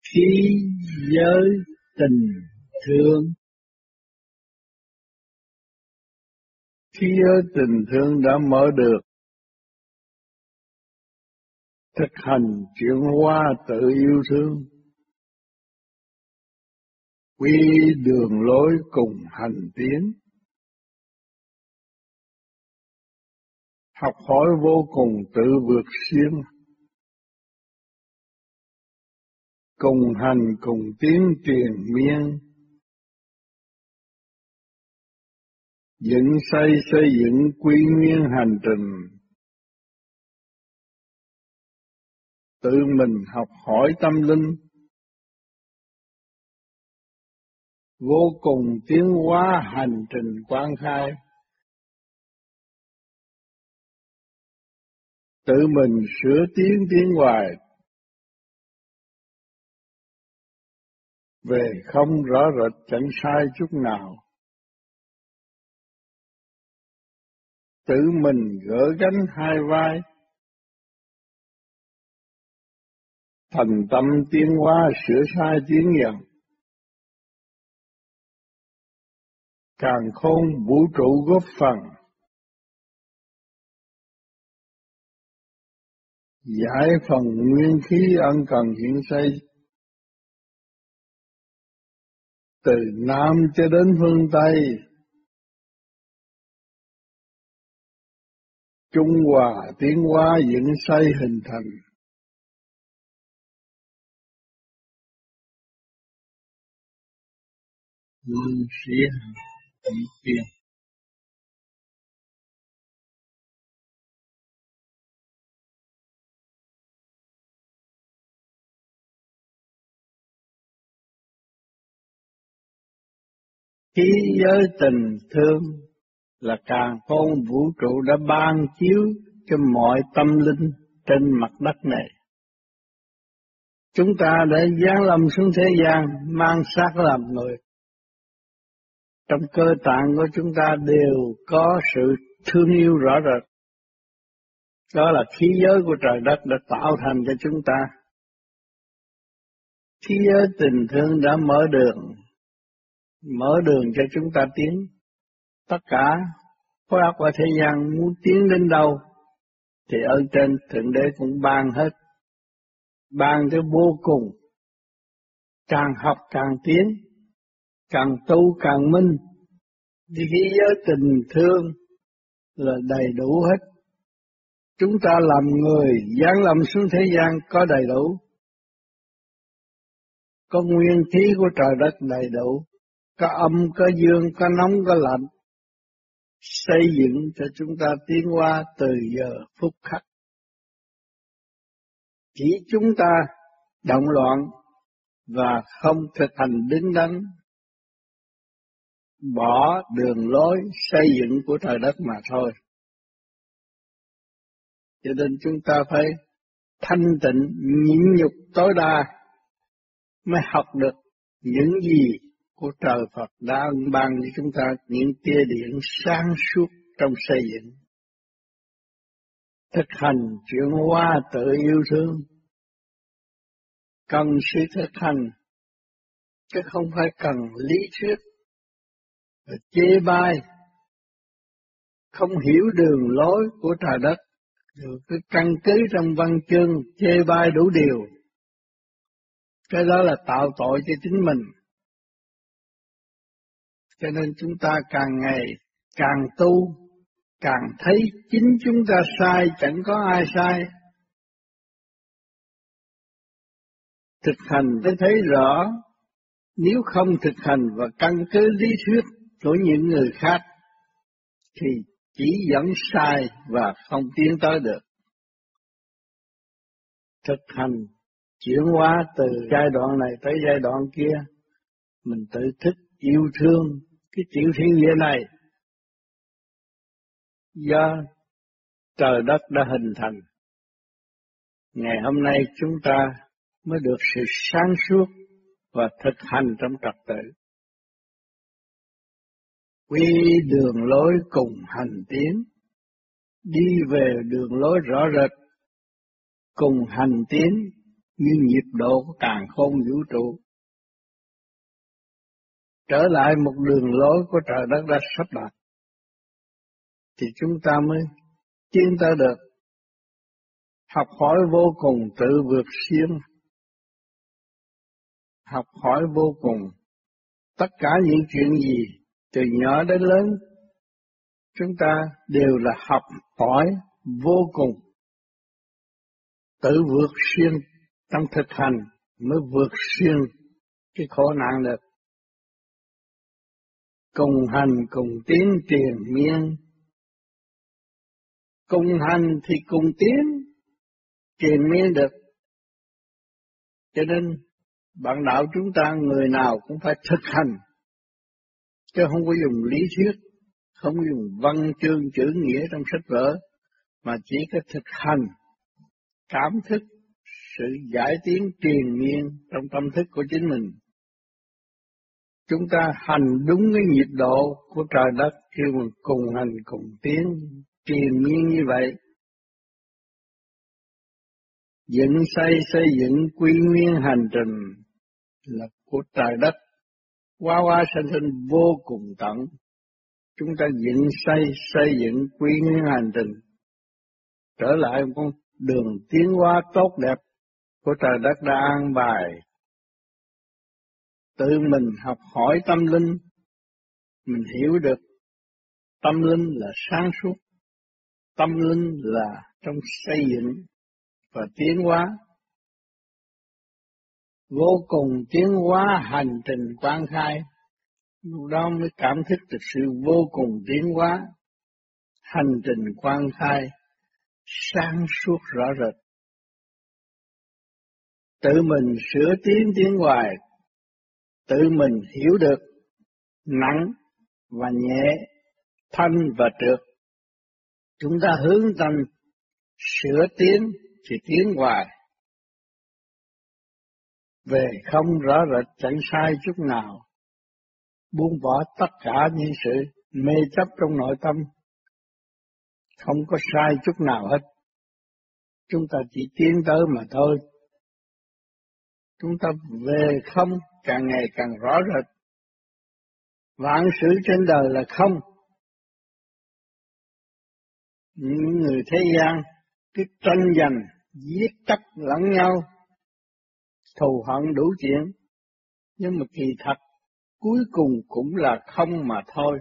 Khí giới tình thương. Khí giới tình thương đã mở được, thực hành chuyển hóa tự yêu thương, quy đường lối cùng hành tiến, học hỏi vô cùng tự vượt xuyên, cùng hành cùng tiến triền miên, xây dựng quy nguyên hành trình, tự mình học hỏi tâm linh, vô cùng tiến hóa hành trình quán khai, tự mình sửa tiến hoài, về không rõ rệt chẳng sai chút nào, tự mình gỡ gánh hai vai, thành tâm tiến hóa sửa sai tiến dần, càn khôn vũ trụ góp phần, giải phần nguyên khí ân cần hiện xây, từ Nam cho đến phương Tây, trung hòa tiến hóa dựng xây hình thành. Luân sĩ tự tiên. Khí giới tình thương là càn khôn vũ trụ đã ban chiếu cho mọi tâm linh trên mặt đất này. Chúng ta đã giáng lâm xuống thế gian mang xác làm người. Trong cơ tạng của chúng ta đều có sự thương yêu rõ rệt. Đó là khí giới của trời đất đã tạo thành cho chúng ta. Khí giới tình thương đã mở đường cho chúng ta tiến. Tất cả khối óc ở thế gian muốn tiến đến đâu thì ơn trên Thượng Đế cũng ban hết. Ban tới vô cùng. Càng học càng tiến, càng tu càng minh. Thì khí giới tình thương là đầy đủ hết. Chúng ta làm người giáng lâm xuống thế gian có đầy đủ. Có nguyên khí của trời đất đầy đủ. Có âm, có dương, có nóng, có lạnh. Xây dựng cho chúng ta tiến hóa từ giờ phút khắc. Chỉ chúng ta động loạn và không thực hành đứng đắn, bỏ đường lối xây dựng của trời đất mà thôi. Cho nên chúng ta phải thanh tịnh, nhịn nhục tối đa mới học được những gì của trời Phật đã ban cho chúng ta, những tia điện sáng suốt trong xây dựng. Thực hành chuyển hóa tự yêu thương, cần sự thực hành, chứ không phải cần lý thuyết và chê bai, không hiểu đường lối của trời đất, rồi cứ căn cứ trong văn chương chê bai đủ điều. Cái đó là tạo tội cho chính mình. Cho nên chúng ta càng ngày càng tu, càng thấy chính chúng ta sai, chẳng có ai sai. Thực hành mới thấy rõ, nếu không thực hành và căn cứ lý thuyết của những người khác, thì chỉ dẫn sai và không tiến tới được. Thực hành, chuyển hóa từ giai đoạn này tới giai đoạn kia, mình tự thức yêu thương cái tiểu thiên địa này do trời đất đã hình thành. Ngày hôm nay chúng ta mới được sự sáng suốt và thực hành trong trật tự. Quy đường lối cùng hành tiến, đi về đường lối rõ rệt, cùng hành tiến như nhịp độ của càn khôn vũ trụ, trở lại một đường lối của trời đất đã sắp đặt, thì chúng ta mới tiến tới được. Học hỏi vô cùng tự vượt siêu, học hỏi vô cùng. Tất cả những chuyện gì từ nhỏ đến lớn, chúng ta đều là học hỏi vô cùng. Tự vượt xuyên trong thực hành mới vượt xuyên cái khổ nạn được. Cùng hành cùng tiến triền miên, cùng hành thì cùng tiến triền miên được. Cho nên bạn đạo chúng ta người nào cũng phải thực hành, chứ không có dùng lý thuyết, không có dùng văn chương chữ nghĩa trong sách vở, mà chỉ có thực hành, cảm thức sự giải tiến triền miên trong tâm thức của chính mình. Chúng ta hành đúng cái nhịp độ của trời đất, kêu mình cùng hành cùng tiến triền miên như vậy. Dựng xây dựng quy nguyên hành trình là của trời đất, hóa hóa sanh sinh vô cùng tận. Chúng ta dựng xây dựng quy nguyên hành trình, trở lại một con đường tiến hóa tốt đẹp của trời đất đã an bài. Tự mình học hỏi tâm linh, mình hiểu được tâm linh là sáng suốt, tâm linh là trong xây dựng và tiến hóa. Vô cùng tiến hóa hành trình quán khai, lúc đó mới cảm thức được sự vô cùng tiến hóa. Hành trình quán khai, sáng suốt rõ rệt. Tự mình sửa tiến hoài, tự mình hiểu được nặng và nhẹ, thanh và trượt. Chúng ta hướng tâm sửa tiến thì tiến hoài. Về không rõ rệt chẳng sai chút nào. Buông bỏ tất cả những sự mê chấp trong nội tâm. Không có sai chút nào hết. Chúng ta chỉ tiến tới mà thôi. Chúng ta về không càng ngày càng rõ rệt. Vạn sự trên đời là không. Những người thế gian cứ tranh giành, giết cắt lẫn nhau, thù hận đủ chuyện. Nhưng mà kỳ thật, cuối cùng cũng là không mà thôi.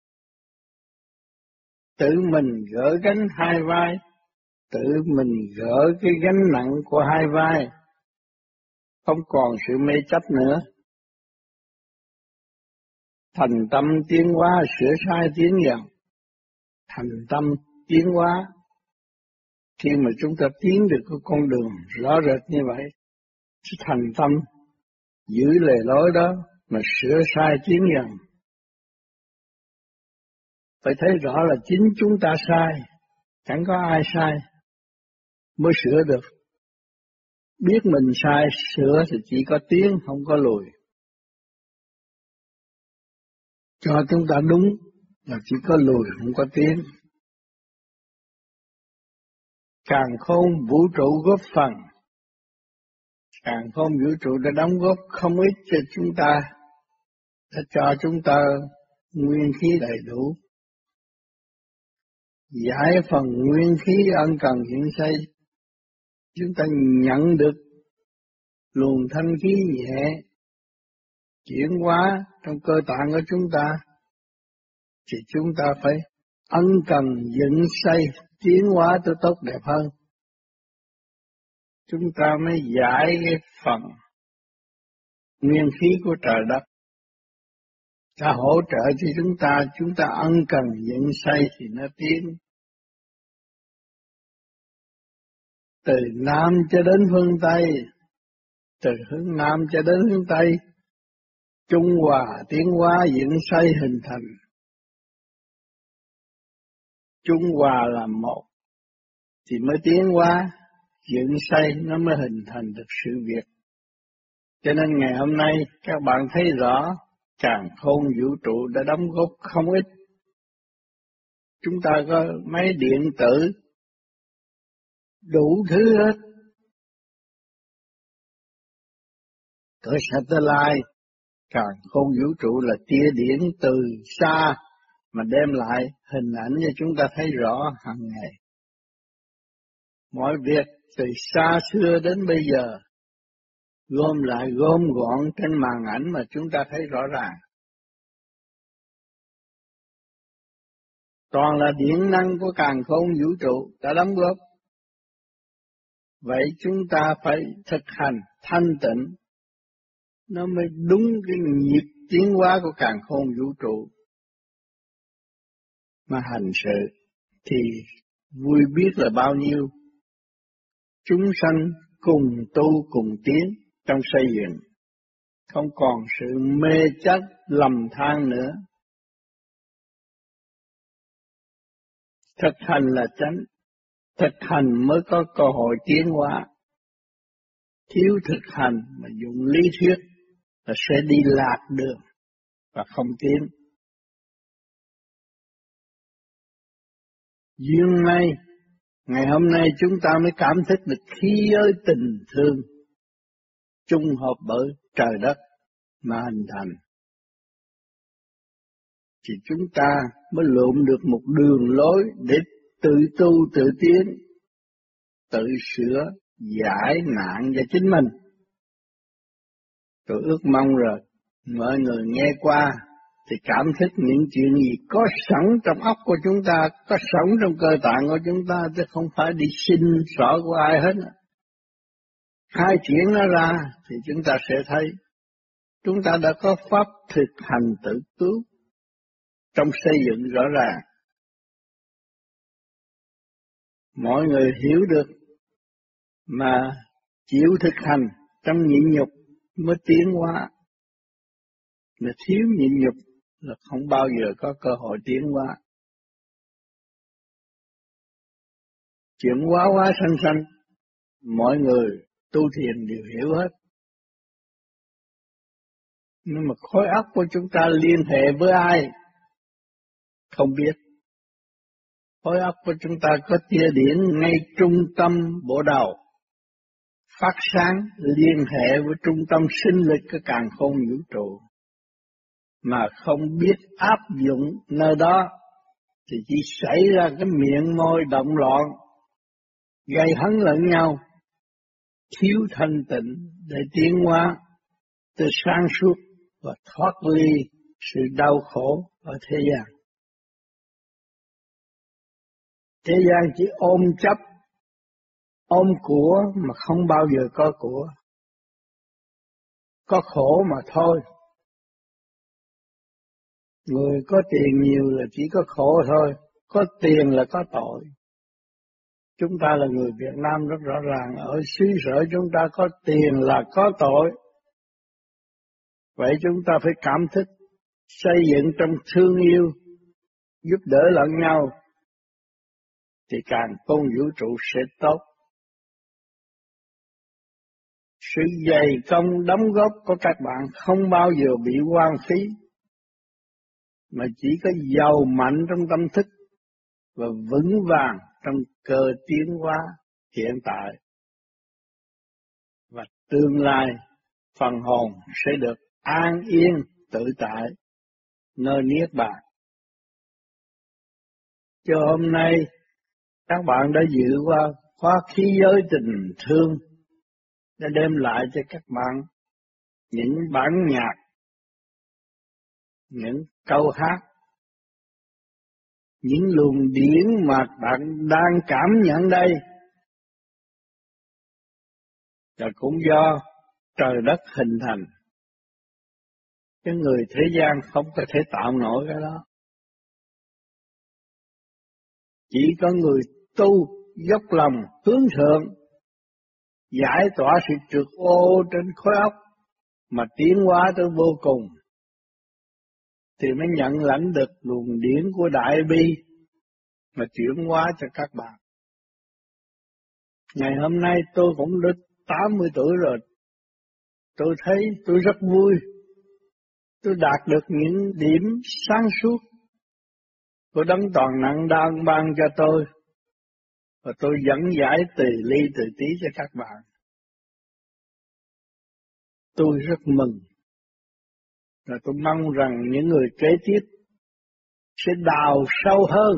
Tự mình gỡ gánh hai vai, tự mình gỡ cái gánh nặng của hai vai, không còn sự mê chấp nữa. Thành tâm tiến hóa, sửa sai tiến dần. Thành tâm tiến hóa, khi mà chúng ta tiến được cái con đường rõ rệt như vậy, thì thành tâm giữ lề lối đó mà sửa sai tiến dần. Phải thấy rõ là chính chúng ta sai, chẳng có ai sai mới sửa được. Biết mình sai, sửa thì chỉ có tiến, không có lùi. Cho chúng ta đúng là chỉ có lùi, không có tiến. Càn khôn vũ trụ góp phần. Càn khôn vũ trụ đã đóng góp không ít cho chúng ta, đã cho chúng ta nguyên khí đầy đủ. Giải phần nguyên khí ân cần hiện xây, chúng ta nhận được luồng thanh khí nhẹ chuyển hóa trong cơ tạng của chúng ta, thì chúng ta phải ân cần dựng xây tiến hóa tới tốt đẹp hơn. Chúng ta mới giải cái phần nguyên khí của trời đất, ta hỗ trợ cho chúng ta ân cần dựng xây thì nó tiến. Từ Nam cho đến phương Tây, từ hướng Nam cho đến hướng Tây, trung hòa tiến hóa dựng xây hình thành. Trung hòa là một thì mới tiến hóa, dựng xây nó mới hình thành được sự việc. Cho nên ngày hôm nay các bạn thấy rõ càn khôn vũ trụ đã đóng góp không ít. Chúng ta có máy điện tử đủ thứ hết, cõi satellite, càng khôn vũ trụ là tia điển từ xa mà đem lại hình ảnh cho chúng ta thấy rõ hàng ngày. Mọi việc từ xa xưa đến bây giờ gom lại gom gọn trên màn ảnh mà chúng ta thấy rõ ràng. Toàn là điện năng của càn khôn vũ trụ đã đóng góp. Vậy chúng ta phải thực hành thanh tịnh, nó mới đúng cái nhịp tiến hóa của càn khôn vũ trụ. Mà hành sự thì vui biết là bao nhiêu. Chúng sanh cùng tu cùng tiến trong xây dựng, không còn sự mê chấp lầm than nữa. Thực hành là chánh, thực hành mới có cơ hội tiến hóa. Thiếu thực hành mà dùng lý thuyết là sẽ đi lạc đường và không tiến. Duyên may, ngày hôm nay chúng ta mới cảm thức được khí giới tình thương chung hợp bởi trời đất mà hình thành. Thì chúng ta mới lượm được một đường lối để tự tu tự tiến, tự sửa, giải nạn cho chính mình. Tôi ước mong rồi mọi người nghe qua thì cảm thức những chuyện gì có sẵn trong óc của chúng ta, có sẵn trong cơ tạng của chúng ta, chứ không phải đi xin xỏ của ai hết. Hai chuyện nó ra thì chúng ta sẽ thấy chúng ta đã có pháp thực hành tự cứu trong xây dựng rõ ràng. Mọi người hiểu được mà chịu thực hành trong nhịn nhục mới tiến hóa. Mà thiếu nhịn nhục là không bao giờ có cơ hội tiến hóa. Chuyện quá quá sanh sanh, mọi người tu thiền đều hiểu hết. Nhưng mà khối óc của chúng ta liên hệ với ai? Không biết. Khối óc của chúng ta có tia điển ngay trung tâm bộ đầu, phát sáng liên hệ với trung tâm sinh lực của càn khôn vũ trụ. Mà không biết áp dụng nơi đó thì chỉ xảy ra cái miệng môi động loạn, gây hấn lẫn nhau, thiếu thanh tịnh để tiến hóa từ sáng suốt và thoát ly sự đau khổ ở thế gian. Thế gian chỉ ôm chấp, ôm của mà không bao giờ có của. Có khổ mà thôi. Người có tiền nhiều là chỉ có khổ thôi, có tiền là có tội. Chúng ta là người Việt Nam rất rõ ràng, ở xứ sở chúng ta có tiền là có tội. Vậy chúng ta phải cảm thức, xây dựng trong thương yêu, giúp đỡ lẫn nhau, thì càng khôn vũ trụ sẽ tốt. Sự dày công đóng góp của các bạn không bao giờ bị hoang phí, mà chỉ có giàu mạnh trong tâm thức và vững vàng trong cơ tiến hóa hiện tại. Và tương lai phần hồn sẽ được an yên tự tại nơi niết bàn. Cho hôm nay các bạn đã dự qua khóa khí giới tình thương đã đem lại cho các bạn những bản nhạc, những câu hát, những luồng điển mà bạn đang cảm nhận đây. Và cũng do trời đất hình thành. Cái người thế gian không có thể tạo nổi cái đó. Chỉ có người tu dốc lòng hướng thượng, giải tỏa sự trượt ô trên khối óc mà tiến hóa tới vô cùng, thì mới nhận lãnh được luồng điển của Đại Bi mà chuyển hóa cho các bạn. Ngày hôm nay tôi cũng đã 80 tuổi rồi. Tôi thấy tôi rất vui. Tôi đạt được những điểm sáng suốt của Đấng Toàn Năng đang ban cho tôi. Và tôi dẫn giải từ ly từ tí cho các bạn. Tôi rất mừng. Và tôi mong rằng những người kế tiếp sẽ đào sâu hơn,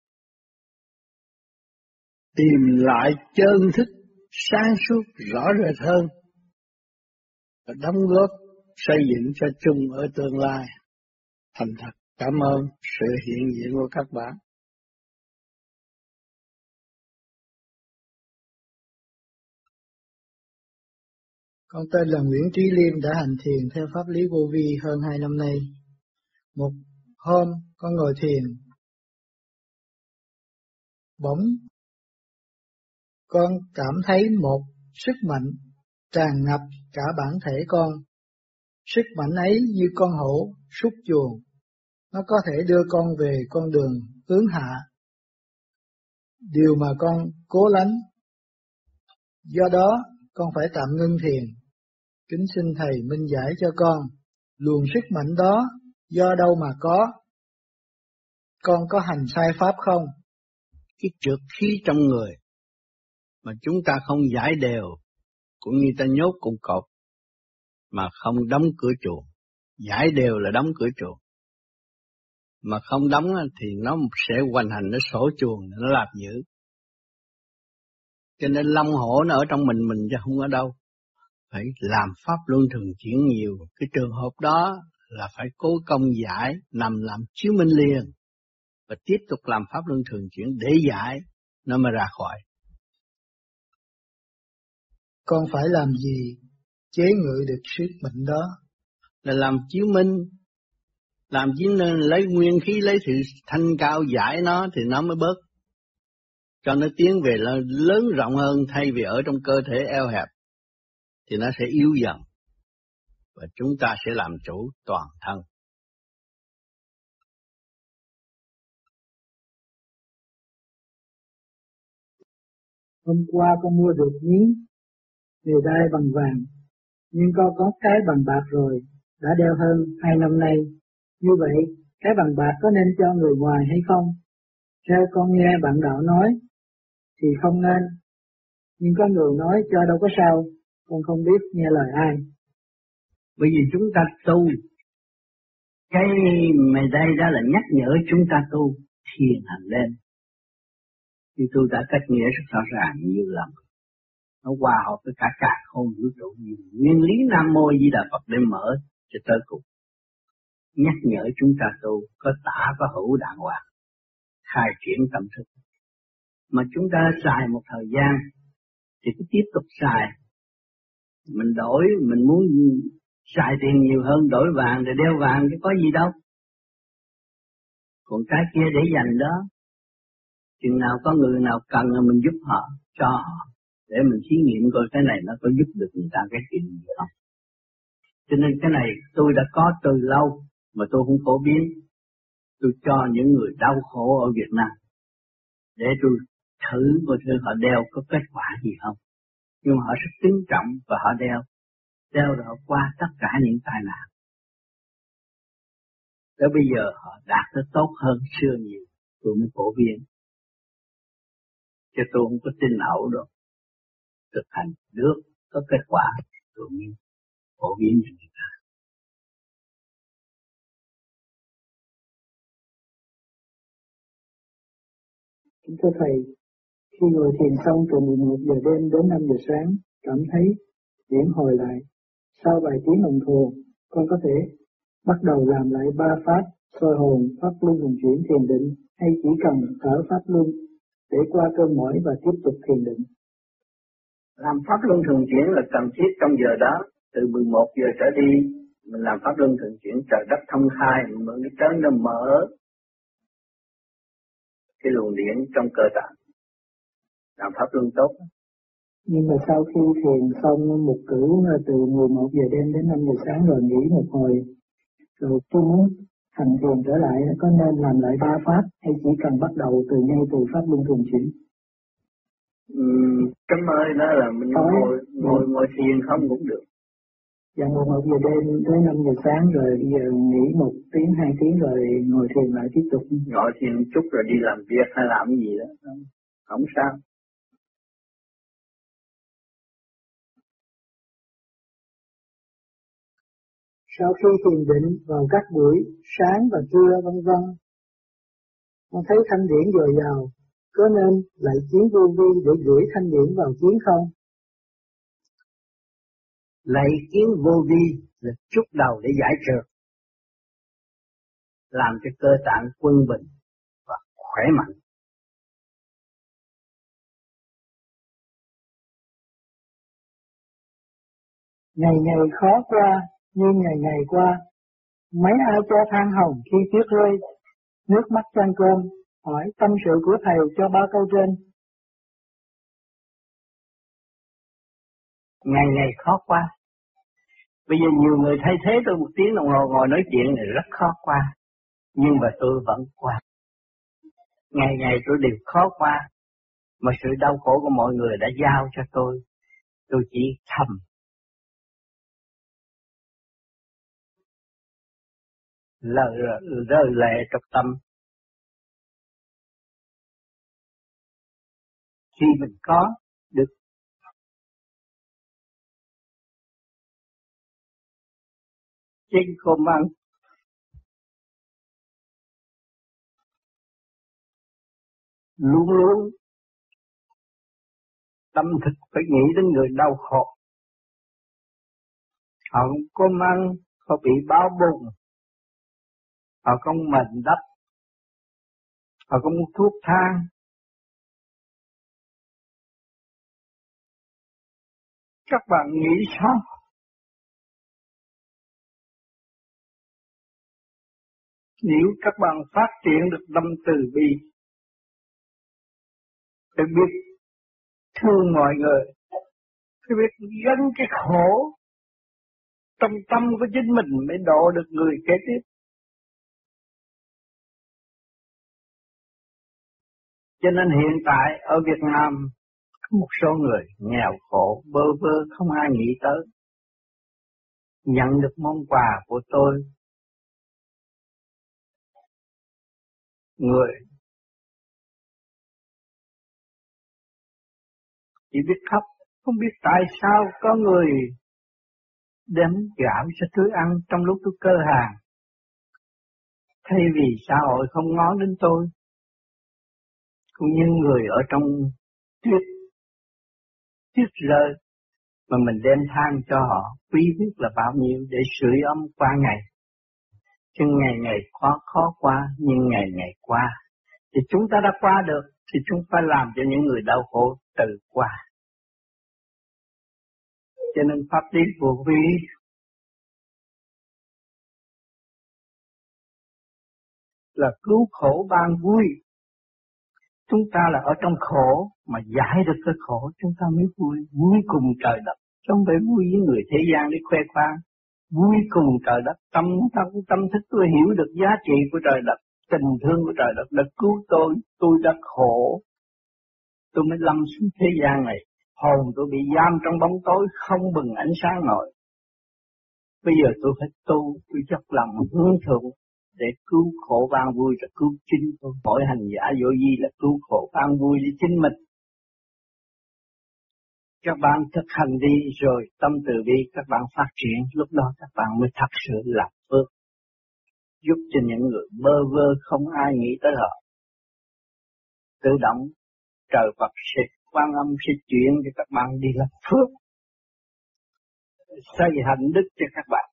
tìm lại chân thức sáng suốt rõ rệt hơn và đóng góp xây dựng cho chung ở tương lai. Thành thật cảm ơn sự hiện diện của các bạn. Con tên là Nguyễn Trí Liêm, đã hành thiền theo pháp lý vô vi hơn 2 năm nay. Một hôm con ngồi thiền, bỗng con cảm thấy một sức mạnh tràn ngập cả bản thể con. Sức mạnh ấy như con hổ sút chuồng, nó có thể đưa con về con đường hướng hạ, điều mà con cố lánh. Do đó con phải tạm ngưng thiền. Kính xin Thầy minh giải cho con, luồng sức mạnh đó do đâu mà có? Con có hành sai pháp không? Cái trượt khí trong người mà chúng ta không giải đều, cũng như ta nhốt cục cột mà không đóng cửa chuồng. Giải đều là đóng cửa chuồng, mà không đóng thì nó sẽ hoành hành, nó sổ chuồng, nó làm dữ. Cho nên long hổ nó ở trong mình chứ không ở đâu. Phải làm pháp luân thường chuyển nhiều. Cái trường hợp đó là phải cố công giải, nằm làm chiếu minh liền, và tiếp tục làm pháp luân thường chuyển để giải, nó mới ra khỏi. Con phải làm gì chế ngự được sức mạnh đó? Là làm chiếu minh, làm chiếu minh lấy nguyên khí, lấy sự thanh cao giải nó thì nó mới bớt, cho nó tiến về là lớn rộng hơn, thay vì ở trong cơ thể eo hẹp thì nó sẽ yếu dần, và chúng ta sẽ làm chủ toàn thân. Hôm qua con mua được miếng nghề đai bằng vàng, nhưng con có cái bằng bạc rồi, đã đeo hơn 2 năm nay. Như vậy, cái bằng bạc có nên cho người ngoài hay không? Theo con nghe bạn đạo nói thì không nên, nhưng có người nói cho đâu có sao, con không biết nghe lời ai. Bởi vì chúng ta tu, cái mày đây đó là nhắc nhở chúng ta tu, thiền hành lên. Thì tôi đã cách nghĩa rất rõ ràng nhiều lần. Nó hòa hợp với cả cả không vũ trụ, nguyên lý Nam Mô Di Đà Phật để mở cho tới cùng. Nhắc nhở chúng ta tu, có tả có hữu đàng hoàng, khai triển tâm thức. Mà chúng ta xài một thời gian thì cứ tiếp tục xài. Mình đổi, mình muốn xài tiền nhiều hơn, đổi vàng để đeo vàng chứ có gì đâu. Còn cái kia để dành đó, chừng nào có người nào cần là mình giúp họ, cho họ, để mình thí nghiệm coi cái này nó có giúp được người ta cái chuyện gì không. Cho nên cái này tôi đã có từ lâu mà tôi không phổ biến. Tôi cho những người đau khổ ở Việt Nam để tôi thử coi thử họ đeo có kết quả gì không. Nhưng mà họ rất kính trọng và họ đeo rồi họ qua tất cả những tai nạn. Tới bây giờ họ đạt tới tốt hơn xưa nhiều, tôi mới phổ biến. Chứ tôi không có tin ẩu đâu. Thực hành được, có kết quả, tôi mới phổ biến cho người ta. Kính thưa Thầy, khi ngồi thiền xong từ 11 giờ đêm đến 5 giờ sáng, cảm thấy chuyển hồi lại. Sau vài tiếng đồng hồ, con có thể bắt đầu làm lại 3 pháp soi hồn, pháp luân thường chuyển thiền định, hay chỉ cần thở pháp luân để qua cơn mỏi và tiếp tục thiền định? Làm pháp luân thường chuyển là cần thiết trong giờ đó. Từ 11 giờ trở đi, mình làm pháp luân thường chuyển, trời đất thông khai, mượn cái trớn nó mở cái luồng điển trong cơ tạng. Làm pháp luân tốt. Nhưng mà sau khi thiền xong một cử từ 11 giờ đêm đến 5 giờ sáng rồi nghỉ một hồi, rồi tôi muốn hành thiền trở lại, có nên làm lại 3 pháp hay chỉ cần bắt đầu ngay từ pháp luân thường chuyển? Cái ơi đó là mình ngồi thiền không cũng được. Dạ 11 giờ đêm tới 5 giờ sáng rồi bây giờ nghỉ 1 tiếng 2 tiếng rồi ngồi thiền lại tiếp tục. Ngồi thiền chút rồi đi làm việc hay làm gì đó, không sao. Sau khi thiền định vào các buổi sáng và trưa vân vân, con thấy thanh điển dồi dào, có nên lại chuyến vô vi để gửi thanh điển vào chuyến không? Lạy kiến vô vi là chút đầu để giải trượt, làm cho cơ tạng quân bình và khỏe mạnh. Ngày ngày khó qua, như ngày ngày qua, mấy ai cho than hồng khi tuyết rơi, nước mắt chan cơm, hỏi tâm sự của thầy cho ba câu trên. Ngày ngày khó qua. Bây giờ nhiều người thay thế tôi 1 tiếng đồng hồ ngồi nói chuyện này rất khó qua, nhưng mà tôi vẫn qua. Ngày ngày tôi đều khó qua, mà sự đau khổ của mọi người đã giao cho tôi chỉ thầm. Rơi lệ trong tâm. Khi mình có được chén cơm ăn, luôn luôn tâm thức phải nghĩ đến người đau khổ. Họ không có ăn, họ bị báo bùng, họ không mền đắp, họ không có thuốc thang. Các bạn nghĩ sao? Nếu các bạn phát triển được tâm từ bi, phải biết thương mọi người, phải biết gánh cái khổ trong tâm của chính mình mới độ được người kế tiếp. Cho nên hiện tại ở Việt Nam có một số người nghèo khổ, bơ vơ không ai nghĩ tới. Nhận được món quà của tôi, người chỉ biết khóc, không biết tại sao có người đem gạo cho tôi ăn trong lúc tôi cơ hàng. Thay vì xã hội không ngó đến tôi, cũng như người ở trong tuyết rơi, mà mình đem than cho họ, quý biết là bao nhiêu để sưởi ấm qua ngày. Chứ ngày ngày khó qua, nhưng ngày ngày qua. Thì chúng ta đã qua được, thì chúng ta làm cho những người đau khổ tự qua. Cho nên pháp lý vô vi là cứu khổ ban vui. Chúng ta là ở trong khổ mà giải được cái khổ chúng ta mới vui, vui cùng trời đất, không phải vui với người thế gian để khoe khoang, vui cùng trời đất. Tâm thức tôi hiểu được giá trị của trời đất, tình thương của trời đất đã cứu tôi đã khổ, tôi mới lâm xuống thế gian này, hồn tôi bị giam trong bóng tối không bừng ánh sáng nổi. Bây giờ tôi phải tu, tôi dốc lòng hướng thượng để cứu khổ ban vui và cứu chính tôi. Mỗi hành giả vô vi là cứu khổ ban vui để chính mình. Các bạn thực hành đi rồi tâm từ bi các bạn phát triển, lúc đó các bạn mới thật sự làm phước, giúp cho những người bơ vơ không ai nghĩ tới họ. Tự động trời Phật sẽ Quan Âm sẽ chuyển cho các bạn đi làm phước, xây hạnh đức cho các bạn.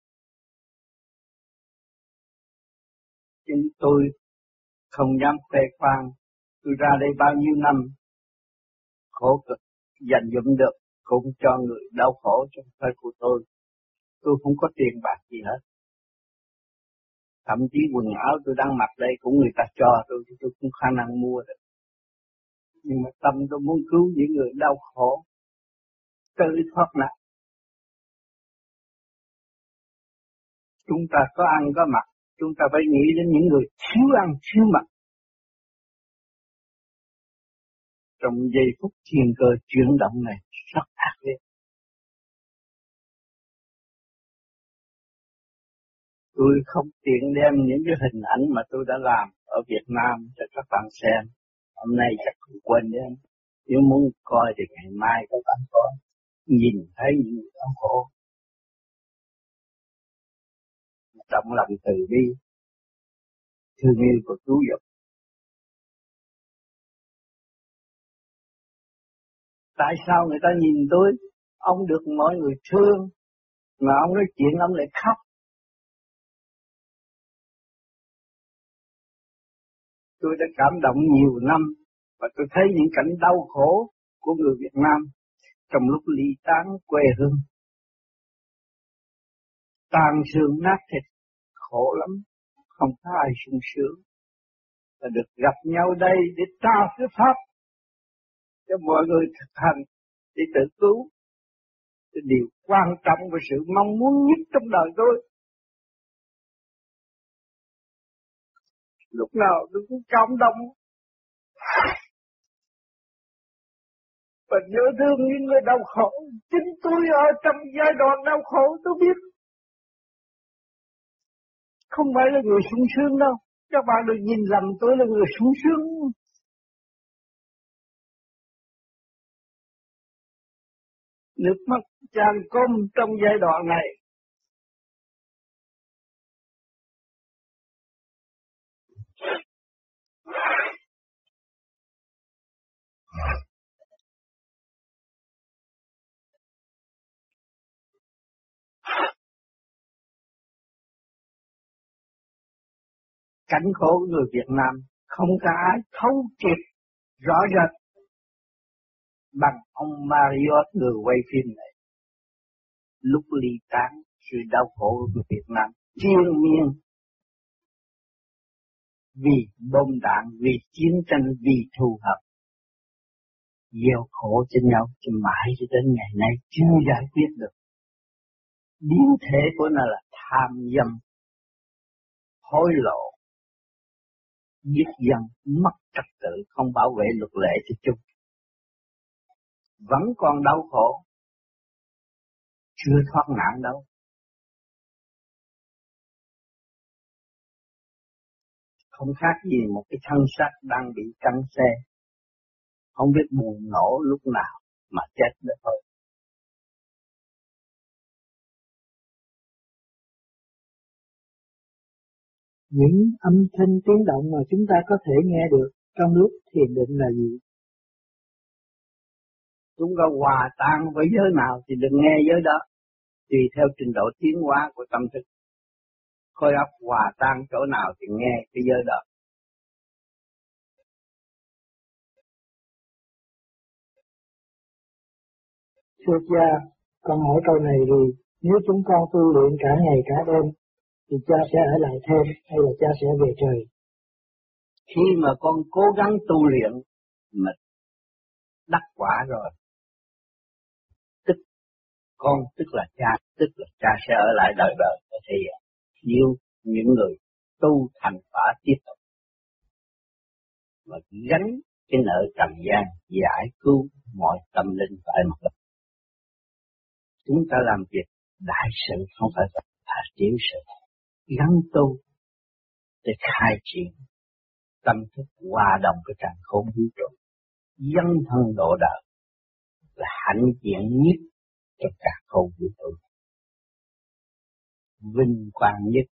Nhưng tôi không dám khoe khoang, tôi ra đây bao nhiêu năm khổ cực dành dụm được cũng cho người đau khổ trong thời của tôi. Tôi không có tiền bạc gì hết. Thậm chí quần áo tôi đang mặc đây cũng người ta cho tôi không khả năng mua được. Nhưng mà tâm tôi muốn cứu những người đau khổ, tự thoát nạn. Chúng ta có ăn có mặc, chúng ta phải nghĩ đến những người thiếu ăn thiếu mặc. Trong giây phút thiên cơ chuyển động này rất ác liệt. Tôi không tiện đem những cái hình ảnh mà tôi đã làm ở Việt Nam cho các bạn xem. Hôm nay chắc không quên đem. Nếu muốn coi thì ngày mai các bạn có nhìn thấy những người đau khổ. động lòng từ bi, thương yêu và cứu giúp. Tại sao người ta nhìn tôi, ông được mọi người thương, mà ông nói chuyện ông lại khóc? Tôi đã cảm động nhiều năm, và tôi thấy những cảnh đau khổ của người Việt Nam trong lúc ly tán quê hương. Tàn xương nát thịt, khổ lắm, không có ai sung sướng. Và được gặp nhau đây để trao cái pháp cho mọi người thực hành để tự cứu. Cái điều quan trọng và sự mong muốn nhất trong đời tôi. Lúc nào tôi cũng cảm động và nhớ thương những người đau khổ. Chính tôi ở trong giai đoạn đau khổ tôi biết. Không phải là người sung sướng đâu. Các bạn đừng nhìn lầm tôi là người sung sướng. Nước mắt tràn công trong giai đoạn này. Cảnh khổ của người Việt Nam không có ai thấu triệt rõ rệt bằng ông Marriott, người quay phim này. Lúc ly tán, sự đau khổ của người Việt Nam triền miên vì bom đạn, vì chiến tranh, vì thù hận, gieo khổ cho nhau cho mãi cho đến ngày nay chưa giải quyết được. Biến thể của nó là tham dâm, hối lộ, giết dân, mất trật tự, không bảo vệ luật lệ cho chung. Vẫn còn đau khổ, chưa thoát nạn đâu. Không khác gì một cái thân xác đang bị căng xe, không biết bùng nổ lúc nào mà chết được thôi. Những âm thanh tiếng động mà chúng ta có thể nghe được trong lúc thiền định là gì? Chúng ta hòa tan với giới nào thì đừng nghe giới đó, tùy theo trình độ tiến hóa của tâm thức. Khối óc hòa tan chỗ nào thì nghe cái giới đó. Thưa cha, con hỏi câu này vì nếu chúng con tu luyện cả ngày cả đêm thì cha sẽ ở lại thêm hay là cha sẽ về trời? Khi mà con cố gắng tu luyện mà đắc quả rồi, tức là cha sẽ ở lại đời đời ở thế gian. Nhiều những người tu thành quả tiếp tục và gánh cái nợ trần gian, giải cứu mọi tâm linh phải mặt đất. Chúng ta làm việc đại sự không phải là tiểu sự, gắn tu để khai triển tâm thức hòa đồng với càn khôn vũ trụ, dấn thân độ đời là hạnh diện nhất trong cả khôn vũ trụ, vinh quang nhất.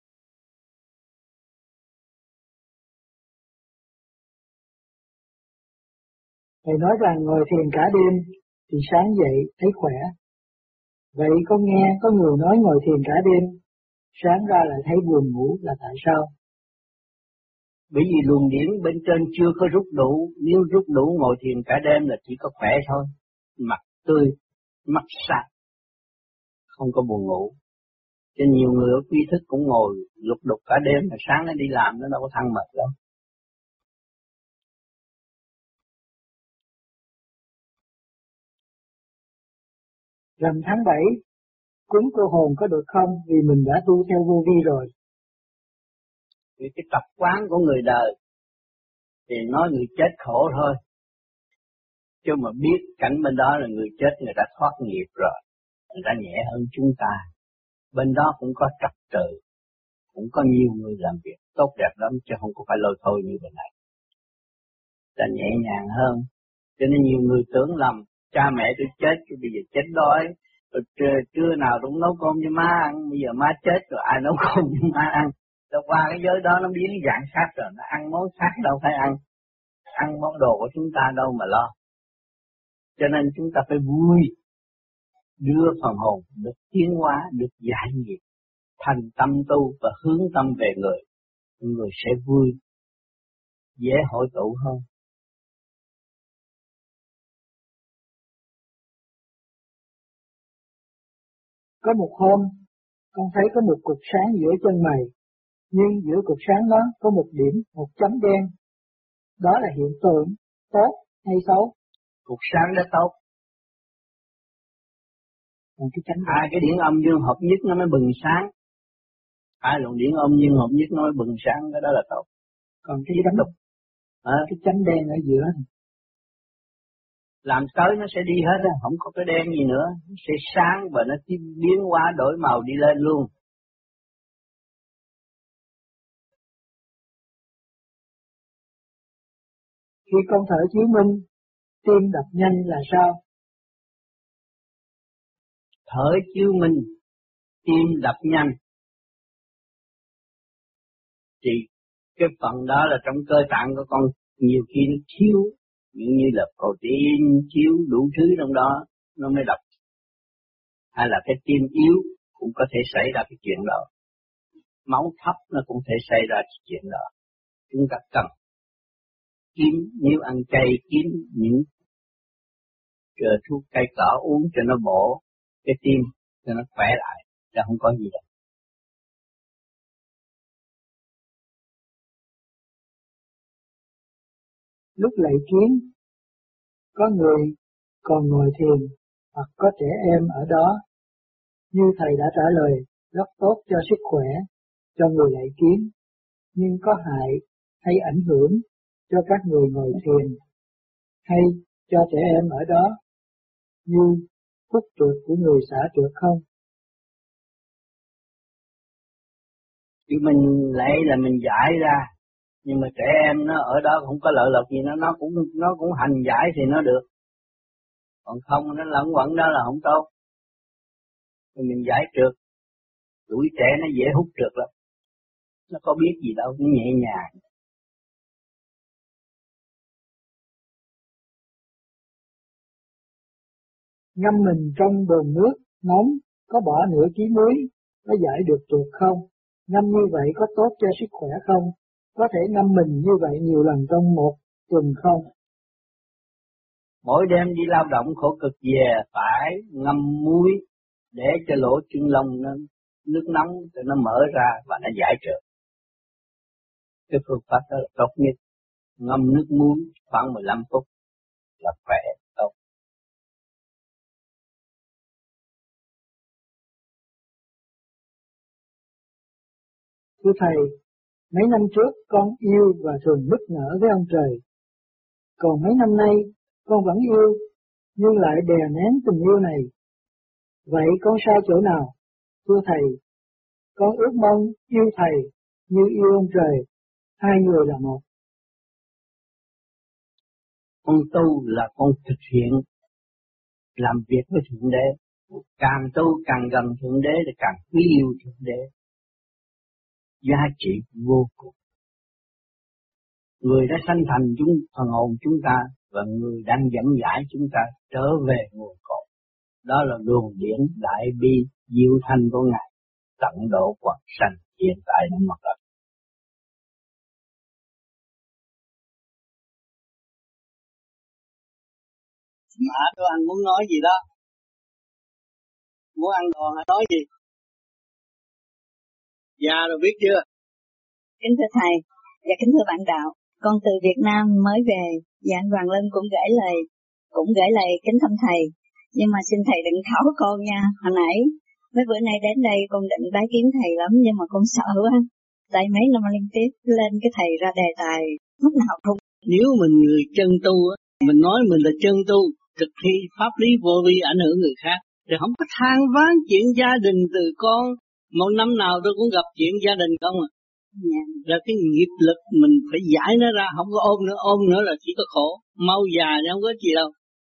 Thầy nói rằng ngồi thiền cả đêm thì sáng dậy thấy khỏe. Vậy con nghe có người nói ngồi thiền cả đêm, sáng ra lại thấy buồn ngủ là tại sao? Bởi vì luồng điển bên trên chưa có rút đủ, nếu rút đủ ngồi thiền cả đêm là chỉ có khỏe thôi. Mặt tươi, mắt sáng, không có buồn ngủ. Cho nhiều người ở quy thức cũng ngồi lục đục cả đêm, mà sáng nó đi làm nó đâu có thăng mệt đâu. Rằm tháng 7, cúng cô hồn có được không vì mình đã tu theo vô vi rồi? Vì cái tập quán của người đời thì nói người chết khổ thôi. Chứ mà biết cảnh bên đó là người chết người ta thoát nghiệp rồi, người ta nhẹ hơn chúng ta. Bên đó cũng có trật tự, cũng có nhiều người làm việc tốt đẹp lắm chứ không có phải lôi thôi như bên này. Ta nhẹ nhàng hơn. Cho nên nhiều người tưởng lầm cha mẹ tôi chết, bây giờ chết đói, Trưa nào cũng nấu cơm cho má ăn, bây giờ má chết rồi ai nấu cơm cho má ăn. Rồi qua cái giới đó nó biến dạng khác rồi, nó ăn món khác đâu phải ăn món đồ của chúng ta đâu mà lo. Cho nên chúng ta phải vui, đưa phần hồn được tiến hóa, được giải nghiệp, thành tâm tu và hướng tâm về người sẽ vui, dễ hội tụ hơn. Có một hôm, con thấy có một cục sáng giữa chân mày, nhưng giữa cục sáng đó có một điểm, một chấm đen. Đó là hiện tượng tốt hay xấu? Cục sáng đó tốt. Còn cái chấm hai cái điển âm dương hợp nhất nó mới bừng sáng. Hai luồng điển âm dương hợp nhất nó mới bừng sáng, cái đó là tốt. Còn cái chấm cái chấm đen ở giữa làm tới nó sẽ đi hết á, không có cái đen gì nữa, nó sẽ sáng và nó biến hóa đổi màu đi lên luôn. Khi con thở chiếu minh, tim đập nhanh là sao? Thở chiếu minh, tim đập nhanh, thì cái phần đó là trong cơ tạng của con nhiều khi nó thiếu, như là protein thiếu đủ thứ trong đó nó mới đập. Hay là cái tim yếu cũng có thể xảy ra cái chuyện đó. Máu thấp nó cũng thể xảy ra cái chuyện đó. Chúng ta cần kiếm, nếu ăn chay kiếm những thuốc cây cỏ uống cho nó bổ cái tim cho nó khỏe lại, chứ không có gì đâu. Lúc lạy kiến, có người còn ngồi thiền hoặc có trẻ em ở đó, như thầy đã trả lời, rất tốt cho sức khỏe, cho người lạy kiến, nhưng có hại hay ảnh hưởng cho các người ngồi thiền hay cho trẻ em ở đó, như phúc trượt của người xả trượt không? Chứ mình lạy là mình giải ra, nhưng mà trẻ em nó ở đó không có lợi lộc gì, nó cũng hành giải thì nó được. Còn không nó lẫn quẩn đó là không tốt. Mình giải trượt, tuổi trẻ nó dễ hút trượt lắm. Nó có biết gì đâu, nó nhẹ nhàng. Ngâm mình trong bồn nước nóng, có bỏ nửa ký muối, có giải được trượt không? Ngâm như vậy có tốt cho sức khỏe không? Có thể ngâm mình như vậy nhiều lần trong một tuần không? Mỗi đêm đi lao động khổ cực về phải ngâm muối để cho lỗ chân lông nó nước nóng cho nó mở ra và nó giải trượt. Cái phương pháp đó là tốt nhất. Ngâm nước muối khoảng 15 phút là khỏe, tốt. Thưa Thầy, mấy năm trước con yêu và thường nức nở với ông trời. Còn mấy năm nay con vẫn yêu, nhưng lại đè nén tình yêu này. Vậy con sai chỗ nào? Thưa Thầy, con ước mong yêu Thầy như yêu ông trời, hai người là một. Con tu là con thực hiện, làm việc với Thượng Đế. Càng tu càng gần Thượng Đế thì càng quý yêu Thượng Đế. Giá trị vô cùng. Người đã sanh thành phần hồn chúng ta và người đang dẫn giải chúng ta trở về nguồn cội. Đó là luồng điển đại bi diệu thanh của Ngài, tận độ quần sanh hiện tại trong mặt đất. Mà tôi ăn muốn nói gì đó, muốn ăn đồ hay nói gì? Già rồi biết chưa? Kính thưa Thầy và kính thưa bạn đạo, con từ Việt Nam mới về và anh Hoàng Linh cũng gửi lời kính thăm Thầy. Nhưng mà xin Thầy đừng khảo con nha, hồi nãy mấy bữa nay đến đây con định bái kiến Thầy lắm nhưng mà con sợ quá. Tại mấy năm liên tiếp lên cái Thầy ra đề tài lúc nào không. Nếu mình người chân tu, mình nói mình là chân tu, thực thi pháp lý vô vi ảnh hưởng người khác, thì không có than ván chuyện gia đình từ con. Một năm nào tôi cũng gặp chuyện gia đình không à. Là cái nghiệp lực mình phải giải nó ra, không có ôm nữa là chỉ có khổ. Mau già thì không có gì đâu.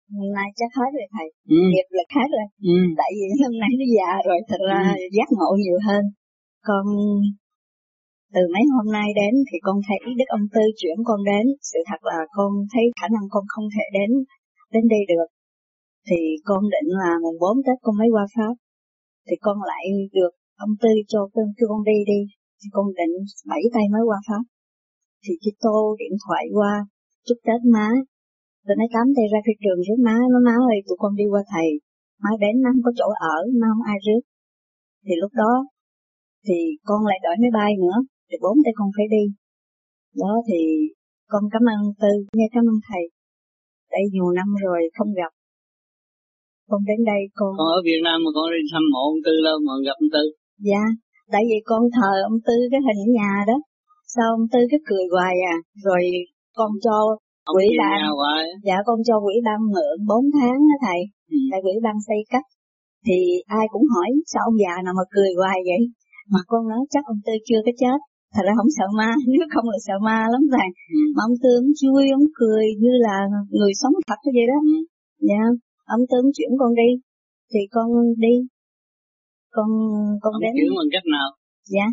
Hôm nay chắc hết rồi thầy. Ừ. Nghiệp là hết rồi. Ừ. Tại vì hôm nay nó già rồi, thật ra giác ngộ nhiều hơn. Con từ mấy hôm nay đến thì con thấy Đức Ông Tư chuyển con đến. Sự thật là con thấy khả năng con không thể đến đây được. Thì con định là mùng 4 Tết con mới qua Pháp. Thì con lại được ông Tư cho con đi. Thì con định 7 tay mới qua Pháp. Thì chị Tô điện thoại qua chúc Tết má. Tôi nói 8 tay ra phi trường rước má. Nó má ơi tụi con đi qua thầy. Má đến má không có chỗ ở, má không ai rước. Thì lúc đó thì con lại đợi máy bay nữa. Thì 4 tay con phải đi. Đó thì con cảm ơn Tư, nghe cảm ơn thầy. Đây nhiều năm rồi không gặp. Con đến đây con ở Việt Nam mà con đi thăm mộ ông Tư đâu mà gặp ông Tư? Dạ, tại vì con thờ ông Tư cái hình ở nhà đó. Sao ông Tư cứ cười hoài à. Rồi con cho quỹ ban. Dạ con cho quỹ ban mượn 4 tháng đó thầy. Tại quỹ ban xây cất. Thì ai cũng hỏi sao ông già nào mà cười hoài vậy. Mà con nói chắc ông Tư chưa có chết. Thật ra không sợ ma, nếu không là sợ ma lắm thầy. Mà ông Tư ông vui, ông cười như là người sống thật vậy đó. Dạ, ông Tư chuyển con đi. Thì con đi. Con ông đến. chuyển bằng cách nào? Dạ.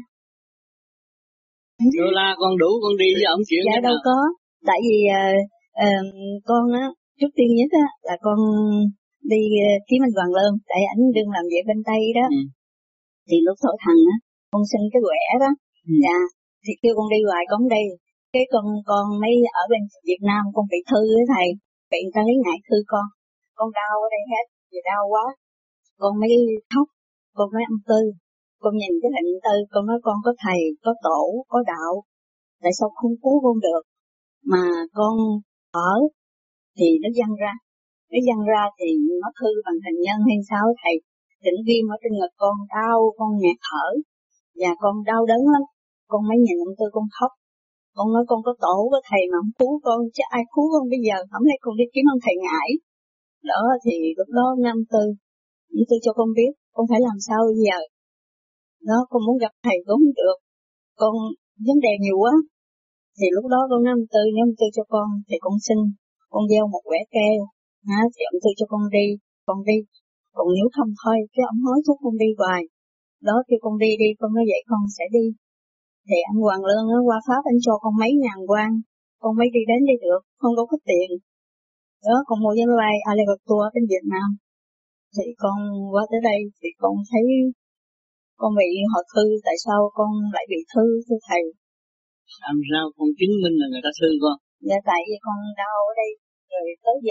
Đô la con đủ con đi với ông chuyển. Dạ đâu nào? có. Tại vì con á, trước tiên nhất á là con đi kiếm anh Hoàng Lơn. Tại ảnh đương làm việc bên Tây đó. Thì lúc thổ thần á, con xin cái quẻ đó. Dạ. Thì kêu con đi hoài con đi. Cái con mấy ở bên Việt Nam con bị thư á thầy. Bị người ta lấy ngại thư con. Con đau ở đây hết. Vì đau quá. Con mới khóc. Con nói ông Tư. Con nhìn cái hình Tư. Con nói con có thầy, có tổ, có đạo. Tại sao không cứu con được? Mà con ở thì nó văng ra. Nó văng ra thì nó thư bằng hình nhân hay sao thầy. Thì nó ghim ở trên ngực con đau, con nghẹt thở. Và con đau đớn lắm. Con mới nhìn ông Tư con khóc. Con nói con có tổ, có thầy mà không cứu con. Chứ ai cứu con bây giờ. Không lẽ con đi kiếm ông thầy ngải. Đó thì lúc đó năm Tư. Ông Tư cho con biết. Con phải làm sao bây giờ. Đó con muốn gặp thầy cũng không được. Con vấn đề nhiều quá. Thì lúc đó con nói ông Tư, nếu ông Tư cho con thì con xin, con gieo một quẻ keo, thì ông Tư cho con đi, còn nếu không thôi, cái ông hối thúc con đi hoài, đó kêu con đi, con nói vậy con sẽ đi. Thì anh Hoàng Lương á, qua Pháp anh cho con mấy ngàn quan, con mới đi đến đây được, không có tiền. Đó, con mua vé máy bay Aligator đến Việt Nam, thì con qua tới đây, thì con thấy con bị họ thư, tại sao con lại bị thư, thưa thầy? Làm sao con chứng minh là người ta thư con? Dạ tại vì con đau ở đây, rồi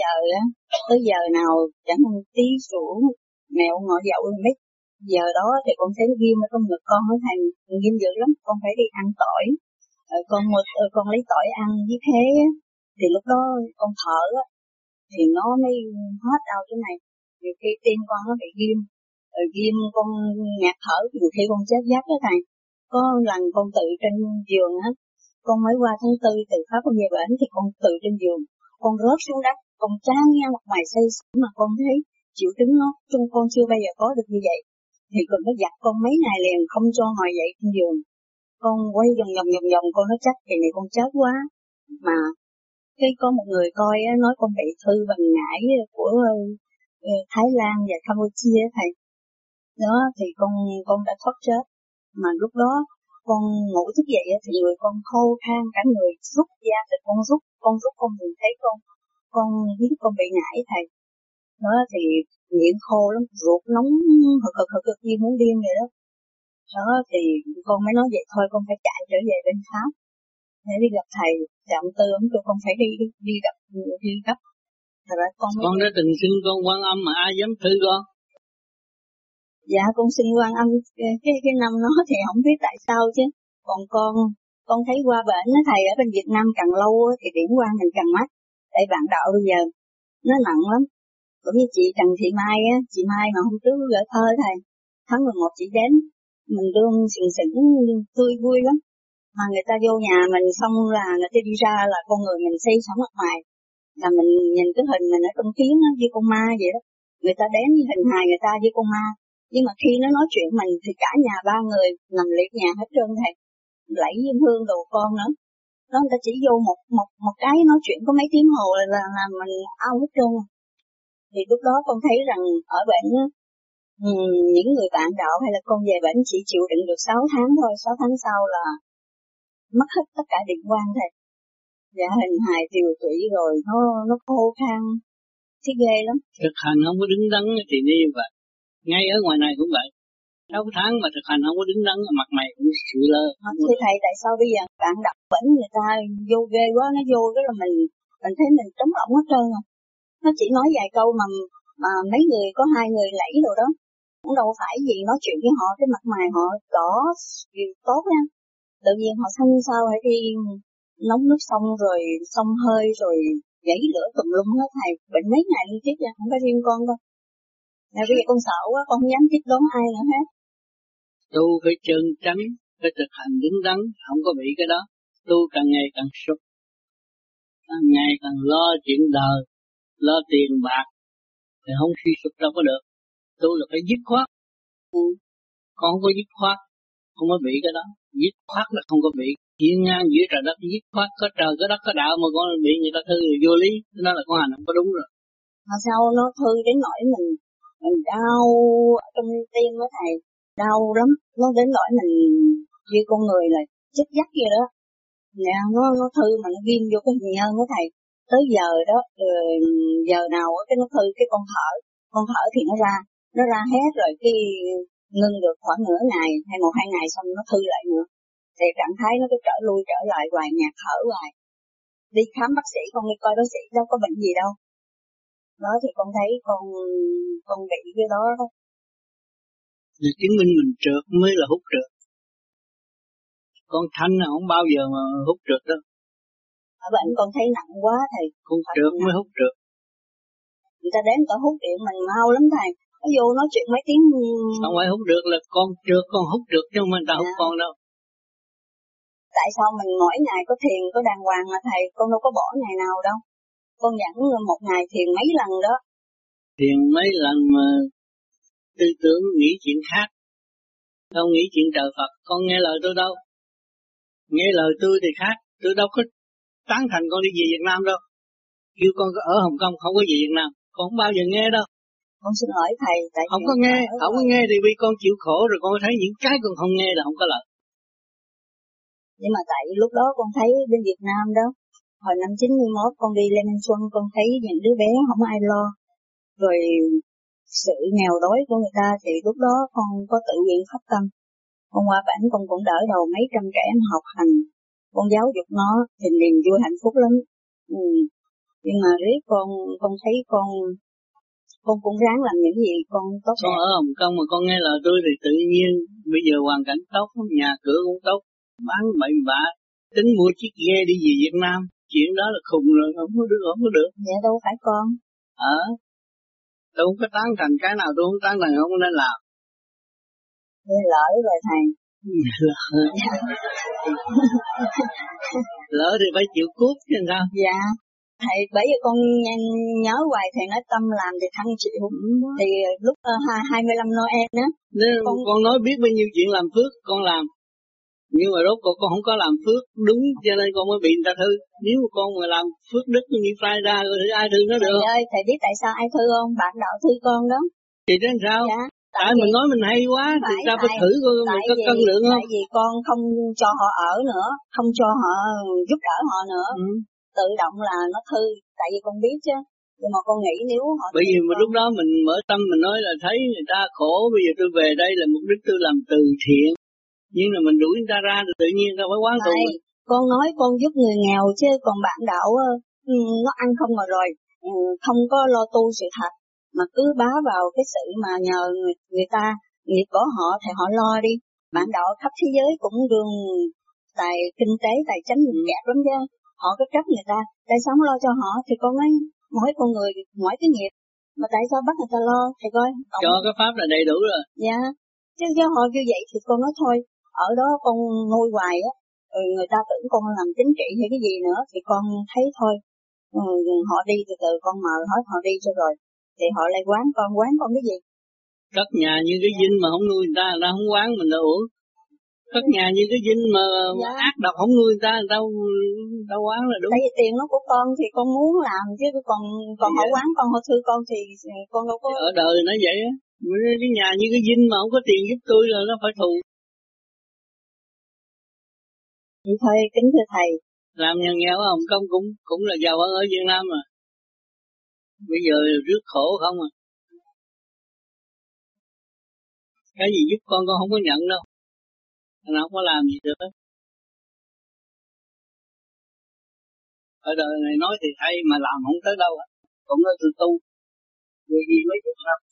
tới giờ nào chẳng một tí rủ mẹo ngọ dậu mấy giờ đó thì con thấy nó ghim ở trong ngực con, nó thành ghim dữ lắm, con phải đi ăn tỏi, rồi con lấy tỏi ăn với thế á, thì lúc đó con thở á, thì nó mới hết đau chỗ này, nhiều khi tim con nó bị ghim, rồi ghim con ngạt thở, nhiều khi con chết giấc đó thầy, có lần con tự trên giường á. Con mới qua tháng 4 từ Pháp con về bển thì con tự trên giường, con rớt xuống đất, con chán nghe mặt mày say sẩm mà con thấy triệu chứng nó, con chưa bao giờ có được như vậy. Thì con nó giặt con mấy ngày liền không cho ngồi dậy trên giường. Con quay vòng con nói chắc kỳ này con chết quá. Mà cái có một người coi á, nói con bị thư bằng ngải của Thái Lan và Campuchia thầy. Đó thì con đã thoát chết. Mà lúc đó con ngủ thức dậy thì người con khô khan cả người, rút da thịt con rút con nhìn thấy con biết con bị ngải thầy. Đó thì miệng khô lắm, ruột nóng hực như muốn điên vậy đó. Đó thì con mới nói vậy thôi con phải chạy trở về bên Pháp để đi gặp thầy. Trạm Tư ông kêu con phải đi gặp. Thật ra con đã từng xin con Quan Âm mà ai dám thư con? Dạ con xin Quan Âm cái năm nó thì không biết tại sao chứ. Còn con thấy qua bển á thầy, ở bên Việt Nam càng lâu thì điển quan mình càng mắc. Tại bạn đạo bây giờ nó nặng lắm. Cũng như chị Trần Thị Mai á, chị Mai mà hôm trước gửi thơ thầy, tháng 11 chị đến, mình đương xỉn tươi vui lắm. Mà người ta vô nhà mình xong là người ta đi ra là con người mình xây sống mặt ngoài. Là mình nhìn cái hình mình ở trong kiến á, như con ma vậy đó. Người ta đến với hình hài người ta với con ma. Nhưng mà khi nó nói chuyện mình thì cả nhà ba người nằm liệt nhà hết trơn thầy. Lẫy với hương đồ con nữa. Nó người ta chỉ vô một cái nói chuyện có mấy tiếng hồ là mình ao hết trơn. Thì lúc đó con thấy rằng ở bệnh á, những người bạn đạo hay là con về bệnh chỉ chịu đựng được 6 tháng thôi, 6 tháng sau là mất hết tất cả điện quang thôi. Dạ hình hài tiều tụy rồi nó khô khan, thấy ghê lắm. Thực hành không có đứng đắn thì như vậy. Ngay ở ngoài này cũng vậy. 6 tháng mà thực hành không có đứng đắn, mặt mày cũng sự lơ. Thì thầy tại sao bây giờ bạn đọc bệnh người ta vô ghê quá, nó vô cái là mình thấy mình trống rỗng hết trơn à. Nó chỉ nói vài câu mà mấy người có 2 người lẫy rồi đó, cũng đâu phải gì nói chuyện với họ cái mặt mày họ đỏ nhiều tốt nha. Tự nhiên họ xanh sao hay đi nóng nước xong rồi xông hơi rồi nhảy lửa tùm lum hết thầy, bệnh mấy ngày liên tiếp nha, không phải riêng con đâu. Bây giờ con sợ quá, con không dám tiếp đón ai nữa hết. Tu phải chân chánh, phải thực hành đứng đắn, không có bị cái đó. Tu càng ngày càng sụp, càng ngày càng lo chuyện đời, lo tiền bạc, thì không suy sụp đâu có được. Tu là phải dứt khoát. Con không có dứt khoát, không có bị cái đó. Dứt khoát là không có bị. Hiên ngang giữa trời đất, dứt khoát có trời có đất có đạo mà con bị người ta thư thì vô lý, đó là con hành không có đúng rồi. Mà sao nó thư đến nỗi mình đau ở trong tim đó thầy, đau lắm, nó đến nỗi mình như con người là chết dắt vậy đó. Nè, nó thư mà nó ghim vô cái hình nhân đó thầy, tới giờ đó, giờ nào cái nó thư cái con thở thì nó ra hết rồi cái ngưng được khoảng nửa ngày hay 1-2 ngày xong nó thư lại nữa. Thì trạng thái nó cứ trở lui trở lại hoài, nhạt thở hoài. Đi khám bác sĩ, con đi coi bác sĩ đâu có bệnh gì đâu. Đó thì con thấy con bị cái đó đó. Để chứng minh mình trượt mới là hút trượt. Con thanh là không bao giờ mà hút trượt đâu. Ở bệnh con thấy nặng quá thầy. Con trượt mới hút trượt. Người ta đến cả hút điện mình mau lắm thầy. Nó vô nói chuyện mấy tiếng. Không phải hút được là con trượt, con hút trượt chứ không phải ta hút con đâu. Tại sao mình mỗi ngày có thiền có đàng hoàng mà thầy, con đâu có bỏ ngày nào đâu. Con dẫn một ngày thiền mấy lần đó. Thiền mấy lần mà tư tưởng nghĩ chuyện khác, không nghĩ chuyện trời Phật. Con nghe lời tôi đâu. Nghe lời tôi thì khác, tôi đâu có tán thành con đi về Việt Nam đâu. Kêu con ở Hồng Kông không có về Việt Nam, con không bao giờ nghe đâu. Con xin lỗi thầy, tại không có nghe, không có nghe thì vì con chịu khổ rồi con thấy những cái con không nghe là không có lợi. Nhưng mà tại lúc đó con thấy bên Việt Nam đó, hồi năm 91 con đi Lê Minh Xuân, con thấy những đứa bé không ai lo. Rồi sự nghèo đói của người ta thì lúc đó con có tự nguyện phát tâm. Con qua bản con cũng đỡ đầu mấy trăm trẻ em học hành, con giáo dục nó thì niềm vui hạnh phúc lắm. Nhưng mà riết con thấy con cũng ráng làm những gì con tốt đẹp. Con ở Hồng Kông mà con nghe lời tôi thì tự nhiên bây giờ hoàn cảnh tốt, nhà cửa cũng tốt, bán bậy bạ, tính mua chiếc ghe đi về Việt Nam, chuyện đó là khùng rồi, không có được. Dạ đâu phải con. Tôi không có tán thành cái nào, tôi không tán thành không nên làm. Lỡ rồi thầy. Lỡ thì phải chịu cuốc chứ sao? Dạ. Thầy bởi vì con nhớ hoài thầy nói tâm làm thì thăng chịu. Thì lúc 25 Noel á. Con nói biết bao nhiêu chuyện làm phước con làm. Nhưng mà rốt cuộc con không có làm phước đúng cho nên con mới bị người ta thư. Nếu mà con mà làm phước đức như phai ra rồi thì ai thư nó được. Thầy ơi, thầy biết tại sao ai thư không? Bạn đạo thư con đó. Thì đến sao? Dạ. Tại mình nói mình hay quá thì ta phải thử coi mình có cân lượng không? Tại vì con không cho họ ở nữa, không cho họ giúp đỡ họ nữa. Tự động là nó thư, tại vì con biết chứ. Nhưng mà con nghĩ nếu họ... Bởi vì mà lúc đó mình mở tâm mình nói là thấy người ta khổ, bây giờ tôi về đây là mục đích tôi làm từ thiện. Nhưng mà mình đuổi người ta ra thì tự nhiên ta phải quán tù mình. Con nói con giúp người nghèo chứ còn bạn đạo nó ăn không mà rồi, không có lo tu sự thật. Mà cứ bá vào cái sự mà nhờ người ta, nghiệp của họ thì họ lo đi. Bạn đạo khắp thế giới cũng đường tài kinh tế, tài chánh kẹt lắm chứ. Họ cứ trách người ta, tại sao không lo cho họ thì con nói mỗi con người, mỗi cái nghiệp. Mà tại sao bắt người ta lo thì coi. Cho cái pháp là đầy đủ rồi. Dạ, chứ cho họ như vậy thì con nói thôi, ở đó con nuôi hoài á, người ta tưởng con làm chính trị hay cái gì nữa thì con thấy thôi. Họ đi từ từ con mời hết họ đi cho rồi. Thì họ lại quán con cái gì? Cất nhà như cái dinh mà không nuôi người ta không quán mình là uổng. Cất nhà như cái dinh mà ác độc không nuôi người ta đâu oán là đúng. Tại vì tiền nó của con thì con muốn làm chứ còn họ oán con, họ thương con thì con đâu có. Ở đời nó vậy á, cái nhà như cái dinh mà không có tiền giúp tôi là nó phải thù. Vậy thôi, kính thưa thầy. Làm nhà nghèo ở Hồng Kông cũng là giàu hơn ở Việt Nam mà. Bây giờ rước khổ không à. Cái gì giúp con không có nhận đâu. Nó không có làm gì được hết. Ở đời này nói thì hay mà làm không tới đâu á. Cũng nói tôi tu. Người gì mấy chục năm